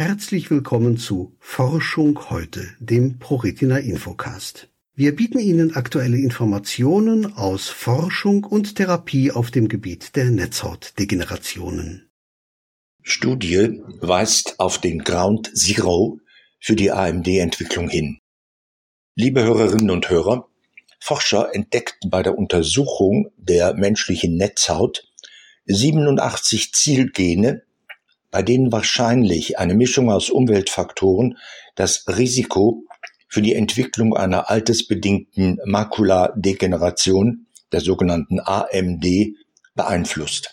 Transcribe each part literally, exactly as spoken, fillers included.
Herzlich willkommen zu Forschung heute, dem ProRetina Infocast. Wir bieten Ihnen aktuelle Informationen aus Forschung und Therapie auf dem Gebiet der Netzhautdegenerationen. Studie weist auf den Ground Zero für die A M D-Entwicklung hin. Liebe Hörerinnen und Hörer, Forscher entdeckten bei der Untersuchung der menschlichen Netzhaut siebenundachtzig Zielgene, bei denen wahrscheinlich eine Mischung aus Umweltfaktoren das Risiko für die Entwicklung einer altersbedingten Makuladegeneration, der sogenannten A M D, beeinflusst.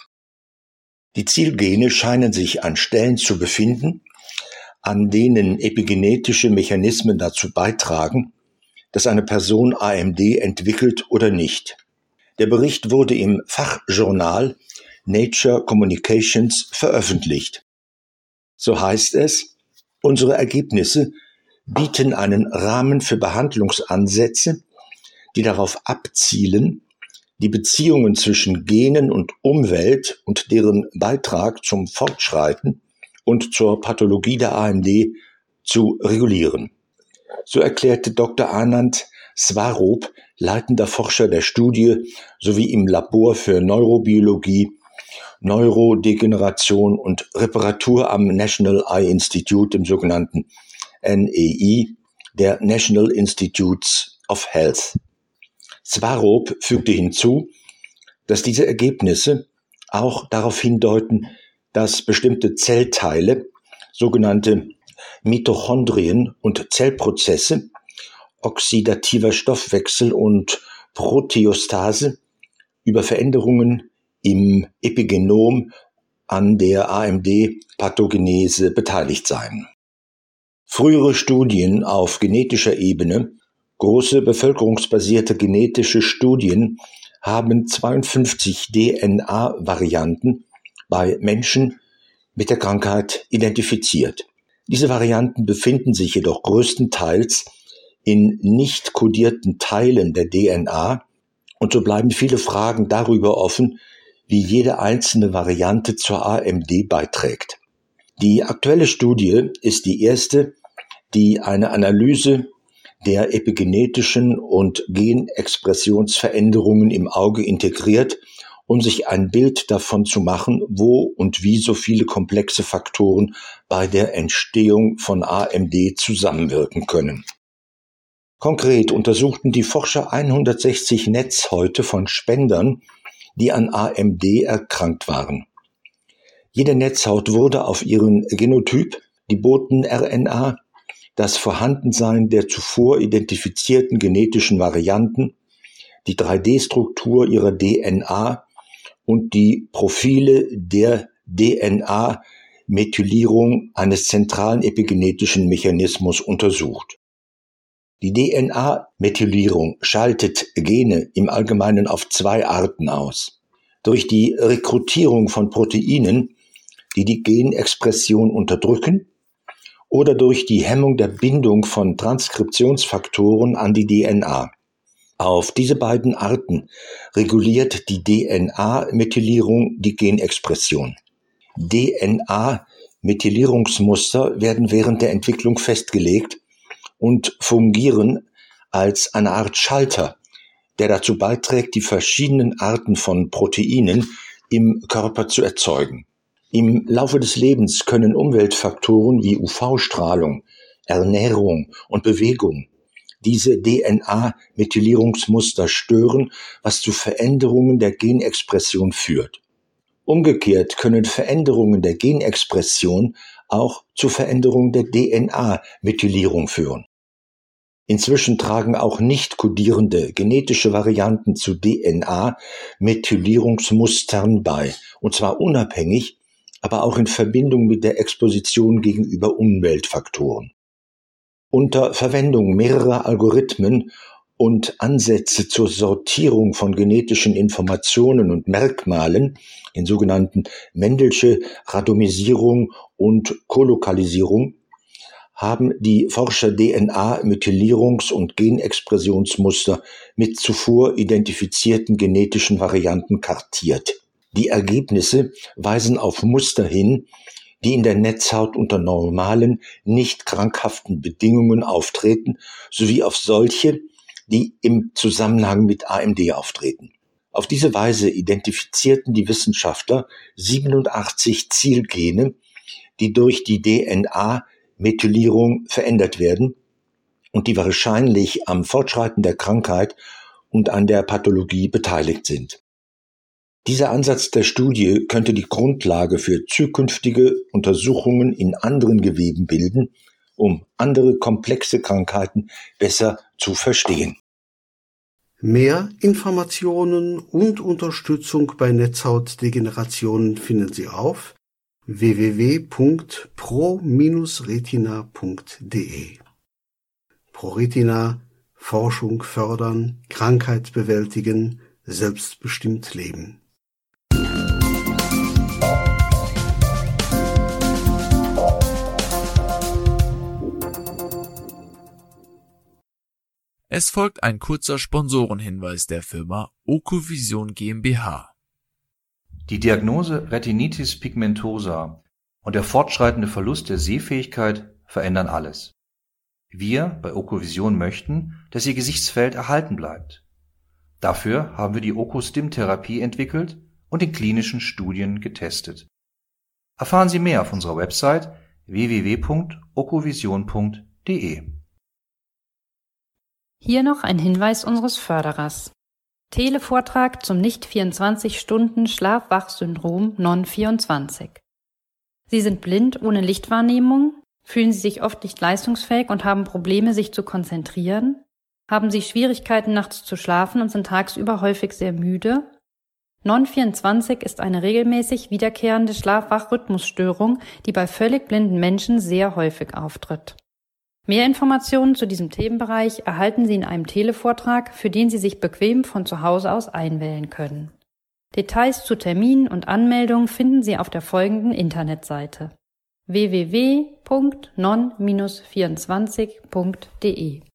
Die Zielgene scheinen sich an Stellen zu befinden, an denen epigenetische Mechanismen dazu beitragen, dass eine Person A M D entwickelt oder nicht. Der Bericht wurde im Fachjournal Nature Communications veröffentlicht. So heißt es, unsere Ergebnisse bieten einen Rahmen für Behandlungsansätze, die darauf abzielen, die Beziehungen zwischen Genen und Umwelt und deren Beitrag zum Fortschreiten und zur Pathologie der A M D zu regulieren. So erklärte Doktor Anand Swaroop, leitender Forscher der Studie sowie im Labor für Neurobiologie, Neurodegeneration und Reparatur am National Eye Institute, dem sogenannten N E I, der National Institutes of Health. Swaroop fügte hinzu, dass diese Ergebnisse auch darauf hindeuten, dass bestimmte Zellteile, sogenannte Mitochondrien und Zellprozesse, oxidativer Stoffwechsel und Proteostase über Veränderungen im Epigenom an der A M D-Pathogenese beteiligt seien. Frühere Studien auf genetischer Ebene, große bevölkerungsbasierte genetische Studien, haben zweiundfünfzig D N A-Varianten bei Menschen mit der Krankheit identifiziert. Diese Varianten befinden sich jedoch größtenteils in nicht kodierten Teilen der D N A und so bleiben viele Fragen darüber offen, wie jede einzelne Variante zur A M D beiträgt. Die aktuelle Studie ist die erste, die eine Analyse der epigenetischen und Genexpressionsveränderungen im Auge integriert, um sich ein Bild davon zu machen, wo und wie so viele komplexe Faktoren bei der Entstehung von A M D zusammenwirken können. Konkret untersuchten die Forscher hundertsechzig Netzhäute von Spendern, die an A M D erkrankt waren. Jede Netzhaut wurde auf ihren Genotyp, die Boten-R N A, das Vorhandensein der zuvor identifizierten genetischen Varianten, die drei D Struktur ihrer D N A und die Profile der D N A-Methylierung eines zentralen epigenetischen Mechanismus untersucht. Die D N A-Methylierung schaltet Gene im Allgemeinen auf zwei Arten aus. Durch die Rekrutierung von Proteinen, die die Genexpression unterdrücken, oder durch die Hemmung der Bindung von Transkriptionsfaktoren an die D N A. Auf diese beiden Arten reguliert die D N A-Methylierung die Genexpression. D N A-Methylierungsmuster werden während der Entwicklung festgelegt und fungieren als eine Art Schalter, der dazu beiträgt, die verschiedenen Arten von Proteinen im Körper zu erzeugen. Im Laufe des Lebens können Umweltfaktoren wie U V-Strahlung, Ernährung und Bewegung diese D N A-Methylierungsmuster stören, was zu Veränderungen der Genexpression führt. Umgekehrt können Veränderungen der Genexpression auch zu Veränderungen der D N A-Methylierung führen. Inzwischen tragen auch nicht kodierende genetische Varianten zu D N A-Methylierungsmustern bei, und zwar unabhängig, aber auch in Verbindung mit der Exposition gegenüber Umweltfaktoren. Unter Verwendung mehrerer Algorithmen und Ansätze zur Sortierung von genetischen Informationen und Merkmalen, den sogenannten Mendelsche Randomisierung und Kolokalisierung, haben die Forscher D N A-Methylierungs- und Genexpressionsmuster mit zuvor identifizierten genetischen Varianten kartiert. Die Ergebnisse weisen auf Muster hin, die in der Netzhaut unter normalen, nicht krankhaften Bedingungen auftreten, sowie auf solche, die im Zusammenhang mit A M D auftreten. Auf diese Weise identifizierten die Wissenschaftler siebenundachtzig Zielgene, die durch die D N A-Methylierung verändert werden und die wahrscheinlich am Fortschreiten der Krankheit und an der Pathologie beteiligt sind. Dieser Ansatz der Studie könnte die Grundlage für zukünftige Untersuchungen in anderen Geweben bilden, um andere komplexe Krankheiten besser zu verstehen. Mehr Informationen und Unterstützung bei Netzhautdegenerationen finden Sie auf w w w punkt pro Bindestrich retina punkt d e. ProRetina, Forschung fördern, Krankheit bewältigen, selbstbestimmt leben. Es folgt ein kurzer Sponsorenhinweis der Firma Ocuvision GmbH. Die Diagnose Retinitis pigmentosa und der fortschreitende Verlust der Sehfähigkeit verändern alles. Wir bei Ocuvision möchten, dass Ihr Gesichtsfeld erhalten bleibt. Dafür haben wir die Ocustim-Therapie entwickelt und in klinischen Studien getestet. Erfahren Sie mehr auf unserer Website w w w punkt ocuvision punkt d e. Hier noch ein Hinweis unseres Förderers. Televortrag zum nicht vierundzwanzig Stunden Schlaf-Wach-Syndrom N O N vierundzwanzig. Sie sind blind ohne Lichtwahrnehmung, fühlen Sie sich oft nicht leistungsfähig und haben Probleme, sich zu konzentrieren? Haben Sie Schwierigkeiten, nachts zu schlafen und sind tagsüber häufig sehr müde? N O N vierundzwanzig ist eine regelmäßig wiederkehrende Schlaf-Wach-Rhythmusstörung, die bei völlig blinden Menschen sehr häufig auftritt. Mehr Informationen zu diesem Themenbereich erhalten Sie in einem Televortrag, für den Sie sich bequem von zu Hause aus einwählen können. Details zu Terminen und Anmeldungen finden Sie auf der folgenden Internetseite w w w punkt non vierundzwanzig punkt d e.